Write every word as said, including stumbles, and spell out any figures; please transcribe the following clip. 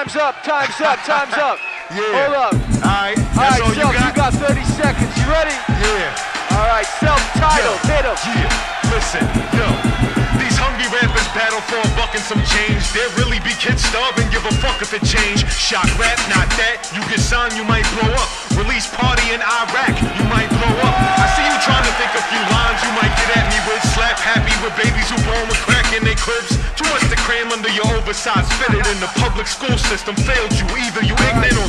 time's up, time's up, time's up. Yeah. Hold up. Alright, All that's right, all Self, you got? you got thirty seconds. You ready? Yeah. All right, self-titled, hit him. Yeah, listen, yo. These hungry rappers battle for a buck and some change. There really be kids starving, give a fuck if it change. Shock rap, not that. You get signed, you might blow up. Release party in Iraq, you might blow up. I see you trying to think a few lines you might get at me with. Slap happy with babies who born with crack in their cribs. Too much to cram under your oversized fitted, and the public school system failed you. Either you ignorant or